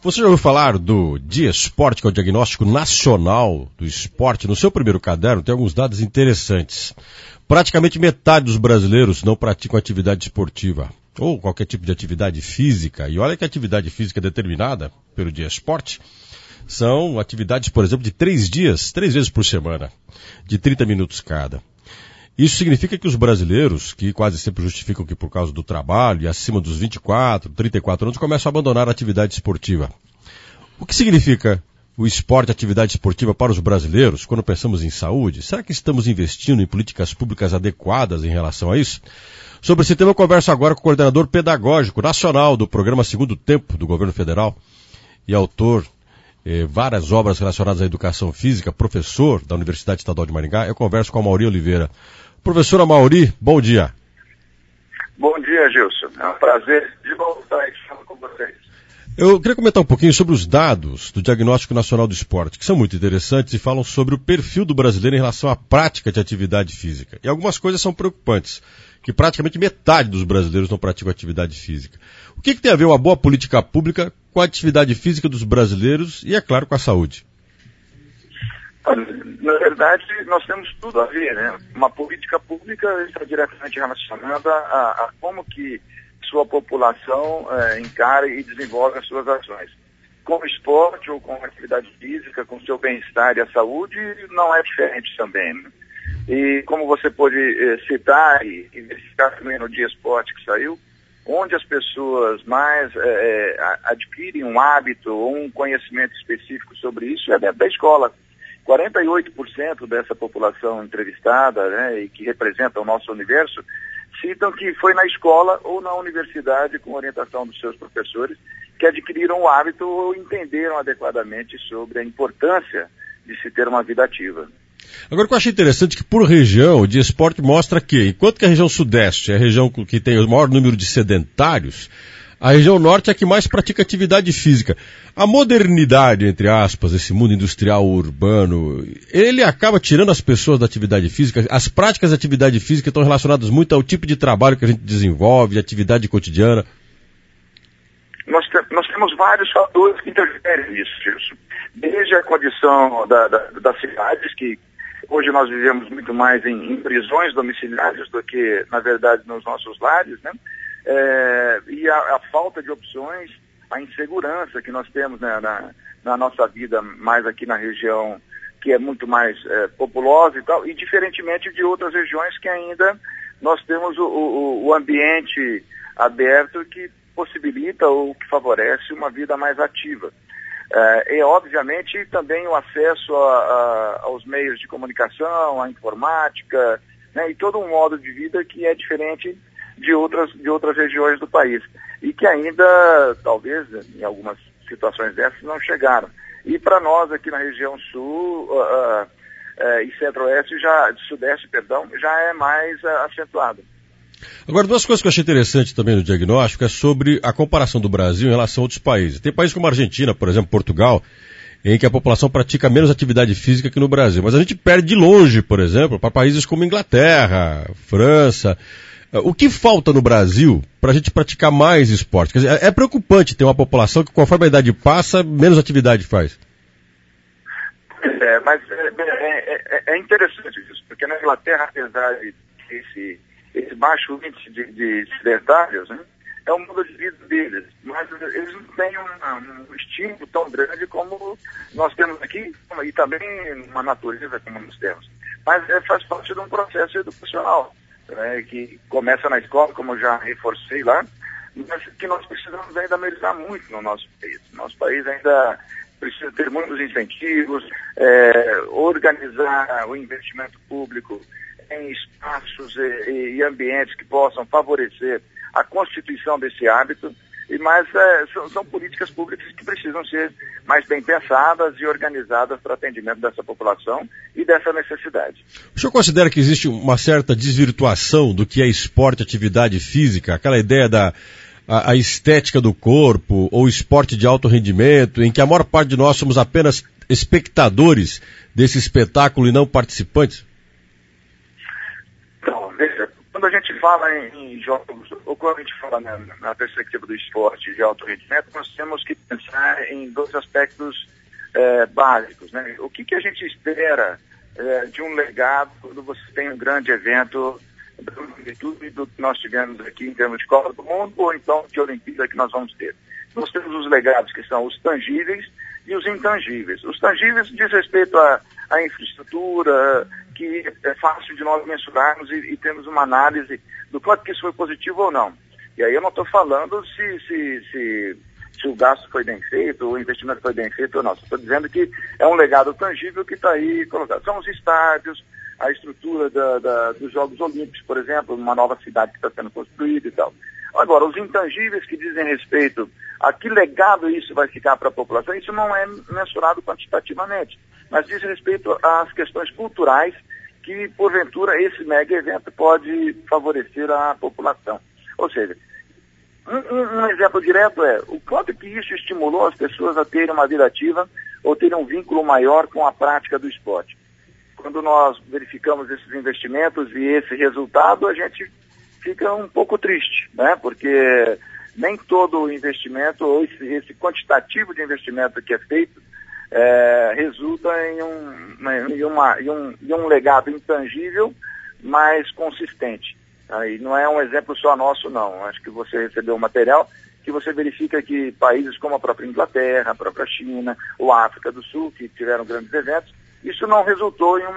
Você já ouviu falar do DIESPORT, que é o Diagnóstico Nacional do Esporte? No seu primeiro caderno tem alguns dados interessantes. Praticamente metade dos brasileiros não praticam atividade esportiva ou qualquer tipo de atividade física. E olha que a atividade física determinada pelo DIESPORT são atividades, por exemplo, de 3 vezes por semana, de 30 minutos cada. Isso significa que os brasileiros, que quase sempre justificam que por causa do trabalho e acima dos 24, 34 anos, começam a abandonar a atividade esportiva. O que significa o esporte, a atividade esportiva para os brasileiros quando pensamos em saúde? Será que estamos investindo em políticas públicas adequadas em relação a isso? Sobre esse tema eu converso agora com o coordenador pedagógico nacional do programa Segundo Tempo do Governo Federal e autor várias obras relacionadas à educação física, professor da Universidade Estadual de Maringá. Eu converso com a Amauri Oliveira. Professora Amauri, bom dia. Bom dia, Gilson. É um prazer de voltar e falar com vocês. Eu queria comentar um pouquinho sobre os dados do Diagnóstico Nacional do Esporte, que são muito interessantes e falam sobre o perfil do brasileiro em relação à prática de atividade física. E algumas coisas são preocupantes, que praticamente metade dos brasileiros não praticam atividade física. O que tem a ver uma boa política pública com a atividade física dos brasileiros e, é claro, com a saúde? Na verdade, nós temos tudo a ver, né? Uma política pública está diretamente relacionada a como que sua população encara e desenvolve as suas ações. Com o esporte ou com a atividade física, com o seu bem-estar e a saúde, não é diferente também, né? E como você pôde citar e verificar também no DIESPORT que saiu, onde as pessoas mais adquirem um hábito ou um conhecimento específico sobre isso é dentro da escola. 48% dessa população entrevistada, né, e que representa o nosso universo, citam que foi na escola ou na universidade, com orientação dos seus professores, que adquiriram o hábito ou entenderam adequadamente sobre a importância de se ter uma vida ativa. Agora, o que eu achei interessante é que, por região, o DIESPORT mostra que, enquanto que a região sudeste é a região que tem o maior número de sedentários, a região norte é a que mais pratica atividade física. A modernidade, entre aspas, esse mundo industrial urbano, ele acaba tirando as pessoas da atividade física. As práticas de atividade física estão relacionadas muito ao tipo de trabalho que a gente desenvolve, atividade cotidiana. Nós temos vários fatores que interferem nisso, Gilson. Desde a condição das cidades, que hoje nós vivemos muito mais em prisões domiciliares do que, na verdade, nos nossos lares, né? E a falta de opções, a insegurança que nós temos, né, na nossa vida, mais aqui na região que é muito mais populosa e tal, e diferentemente de outras regiões que ainda nós temos o ambiente aberto que possibilita ou que favorece uma vida mais ativa. E obviamente também o acesso aos meios de comunicação, à informática, né, e todo um modo de vida que é diferente de outras regiões do país e que ainda, talvez, em algumas situações dessas, não chegaram. E para nós aqui na região sul e centro-oeste, sudeste, já é mais acentuado. Agora, duas coisas que eu achei interessante também no diagnóstico é sobre a comparação do Brasil em relação a outros países. Tem países como a Argentina, por exemplo, Portugal, em que a população pratica menos atividade física que no Brasil. Mas a gente perde de longe, por exemplo, para países como Inglaterra, França. O que falta no Brasil para a gente praticar mais esporte? Quer dizer, é preocupante ter uma população que, conforme a idade passa, menos atividade faz. Mas é interessante isso, porque na Inglaterra, apesar de esse baixo índice de sedentários, né, é o modo de vida deles, mas eles não têm um estímulo tão grande como nós temos aqui, e também uma natureza como nós temos. Mas faz parte de um processo educacional, né, que começa na escola, como eu já reforcei lá, mas que nós precisamos ainda melhorar muito no nosso país. Nosso país ainda precisa ter muitos incentivos, organizar o investimento público em espaços e ambientes que possam favorecer a constituição desse hábito, mas são políticas públicas que precisam ser mais bem pensadas e organizadas para atendimento dessa população e dessa necessidade. O senhor considera que existe uma certa desvirtuação do que é esporte, atividade física, aquela ideia a estética do corpo ou esporte de alto rendimento, em que a maior parte de nós somos apenas espectadores desse espetáculo e não participantes? Então, veja, quando a gente fala em jogos, ou quando a gente fala na perspectiva do esporte de alto rendimento, nós temos que pensar em dois aspectos básicos, né? O que a gente espera de um legado quando você tem um grande evento da magnitude do que nós tivemos aqui em termos de Copa do Mundo, ou então de Olimpíada que nós vamos ter. Nós temos os legados que são os tangíveis e os intangíveis. Os tangíveis diz respeito à infraestrutura, que é fácil de nós mensurarmos e termos uma análise do quanto que isso foi positivo ou não. E aí eu não estou falando se o gasto foi bem feito, o investimento foi bem feito ou não. Estou dizendo que é um legado tangível que está aí colocado. São os estádios, a estrutura dos Jogos Olímpicos, por exemplo, uma nova cidade que está sendo construída e tal. Agora, os intangíveis que dizem respeito a que legado isso vai ficar para a população, isso não é mensurado quantitativamente, mas diz respeito às questões culturais que, porventura, esse mega evento pode favorecer a população. Ou seja, um exemplo direto é o quanto que isso estimulou as pessoas a terem uma vida ativa ou terem um vínculo maior com a prática do esporte. Quando nós verificamos esses investimentos e esse resultado, a gente fica um pouco triste, né? Porque nem todo investimento, ou esse quantitativo de investimento que é feito, resulta em um legado intangível, mas consistente. E não é um exemplo só nosso, não. Acho que você recebeu um material que você verifica que países como a própria Inglaterra, a própria China, ou a África do Sul, que tiveram grandes eventos, isso não resultou em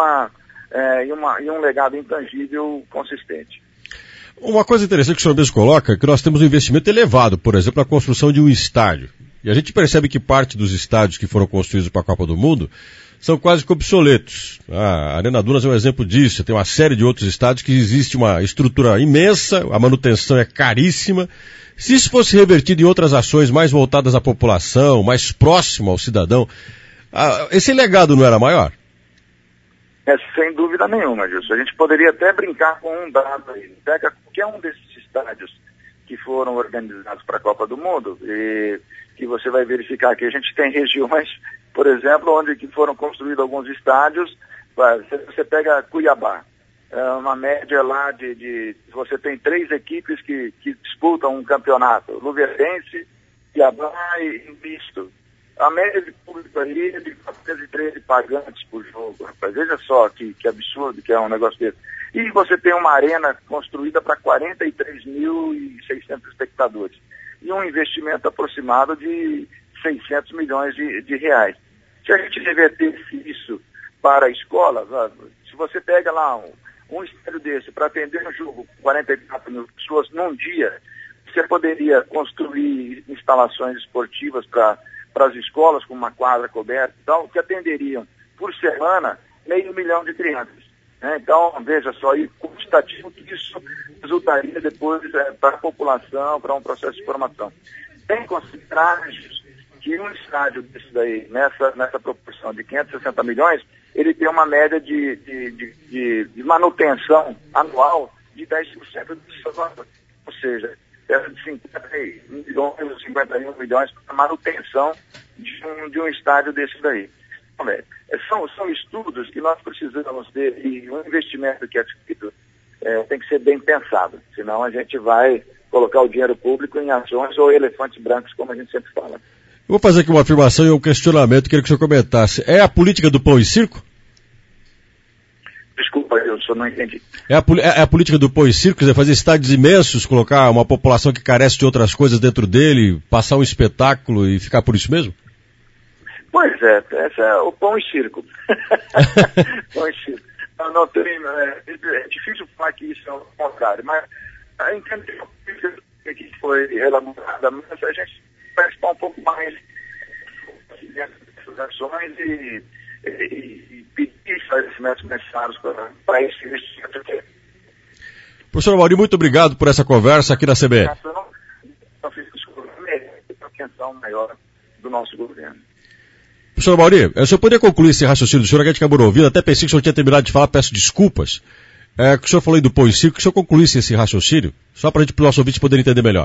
um legado intangível consistente. Uma coisa interessante que o senhor mesmo coloca é que nós temos um investimento elevado, por exemplo, na construção de um estádio. E a gente percebe que parte dos estádios que foram construídos para a Copa do Mundo são quase que obsoletos. A Arena Dunas é um exemplo disso. Tem uma série de outros estádios que existe uma estrutura imensa, a manutenção é caríssima. Se isso fosse revertido em outras ações mais voltadas à população, mais próximo ao cidadão, esse legado não era maior? Sem dúvida nenhuma, Gilson. A gente poderia até brincar com um dado aí. Pega qualquer um desses estádios que foram organizados para a Copa do Mundo e que você vai verificar que a gente tem regiões, por exemplo, onde que foram construídos alguns estádios. Você pega Cuiabá, uma média lá você tem 3 equipes que disputam um campeonato, Luverdense, Cuiabá e Misto. A média de público aí é de 413 pagantes por jogo, rapaz. Veja só que absurdo que é um negócio desse. E você tem uma arena construída para 43.600 espectadores. E um investimento aproximado de 600 milhões de reais. Se a gente revertesse isso para escolas, se você pega lá um estádio desse para atender um jogo com 44 mil pessoas num dia, você poderia construir instalações esportivas para as escolas, com uma quadra coberta e tal, que atenderiam por semana 500 mil de crianças. Então, veja só, e quantitativo que isso resultaria depois para a população, para um processo de formação. Tem que considerar que um estádio desse daí, nessa proporção de 560 milhões, ele tem uma média de manutenção anual de 10% do seu valor. Ou seja, de 51 milhões para a manutenção de um estádio desse daí. Então, são estudos que nós precisamos ter e o investimento que é feito tem que ser bem pensado, senão a gente vai colocar o dinheiro público em ações ou elefantes brancos, como a gente sempre fala. Eu vou fazer aqui uma afirmação e um questionamento, queria que o senhor comentasse. É a política do pão e circo? Desculpa, eu só não entendi. É a política do pão e circo, quer dizer, fazer estádios imensos, colocar uma população que carece de outras coisas dentro dele, passar um espetáculo e ficar por isso mesmo? Pois é, esse é o pão e circo. Pão e circo. Não tem, é difícil falar que isso é o contrário, mas entendo que foi elaborada, mas a gente vai estar um pouco mais dessas ações e pedir esclarecimentos necessários para esse investimento. Professor Amauri, muito obrigado por essa conversa aqui na CBN. Eu fiz a atenção maior do nosso governo. Professor Amauri, o senhor poderia concluir esse raciocínio do senhor, que a gente acabou ouvindo, até pensei que o senhor tinha terminado de falar, peço desculpas, que o senhor falou aí do pão e circo, que o senhor concluísse esse raciocínio, só para o nosso ouvinte poder entender melhor.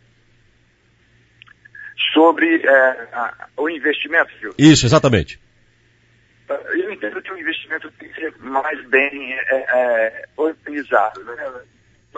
Sobre o investimento, Gil? Isso, exatamente. Eu entendo que o investimento tem que ser mais bem organizado, né?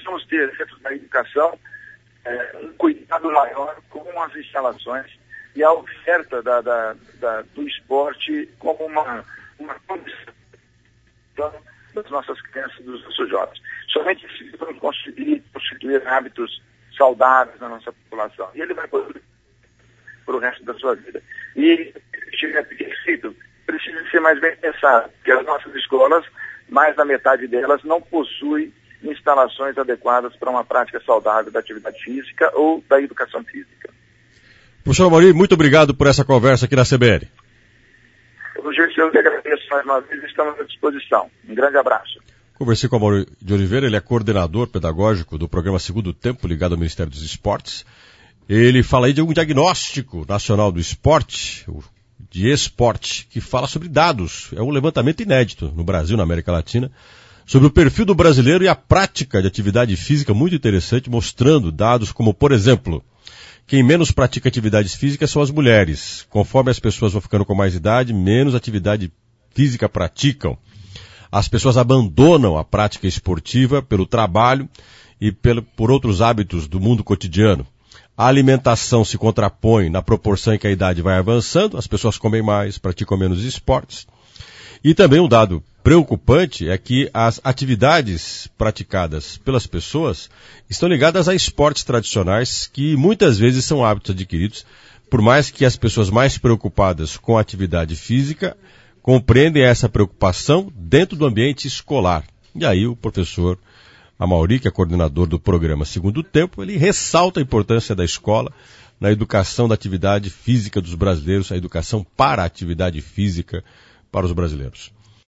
precisamos ter, dentro da educação, um cuidado maior com as instalações e a oferta do esporte como uma condição das nossas crianças e dos nossos jovens. Somente assim vamos conseguir constituir hábitos saudáveis na nossa população. E ele vai poder para o resto da sua vida. E chegar feito precisa ser mais bem pensado, porque as nossas escolas, mais da metade delas, não possuem instalações adequadas para uma prática saudável da atividade física ou da educação física. Professor Amaury, muito obrigado por essa conversa aqui na CBN. Eu que agradeço mais uma vez e estamos à disposição. Um grande abraço. Conversei com o Amaury de Oliveira, ele é coordenador pedagógico do programa Segundo Tempo, ligado ao Ministério dos Esportes. Ele fala aí de um diagnóstico nacional do esporte, de esporte, que fala sobre dados. É um levantamento inédito no Brasil, na América Latina, sobre o perfil do brasileiro e a prática de atividade física muito interessante, mostrando dados como, por exemplo, quem menos pratica atividades físicas são as mulheres. Conforme as pessoas vão ficando com mais idade, menos atividade física praticam. As pessoas abandonam a prática esportiva pelo trabalho e por outros hábitos do mundo cotidiano. A alimentação se contrapõe na proporção em que a idade vai avançando, as pessoas comem mais, praticam menos esportes. E também um dado preocupante é que as atividades praticadas pelas pessoas estão ligadas a esportes tradicionais que muitas vezes são hábitos adquiridos, por mais que as pessoas mais preocupadas com a atividade física compreendem essa preocupação dentro do ambiente escolar. E aí o professor Amaury, que é coordenador do programa Segundo Tempo, ele ressalta a importância da escola na educação da atividade física dos brasileiros, a educação para a atividade física para os brasileiros.